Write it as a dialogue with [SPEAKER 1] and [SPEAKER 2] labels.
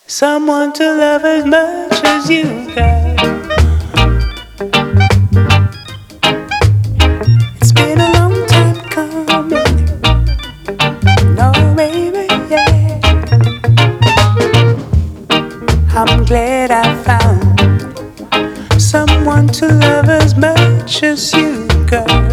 [SPEAKER 1] Someone to love as much as you got. It's been a long time coming. No, baby, yeah. I'm glad I found someone to love as much as you got.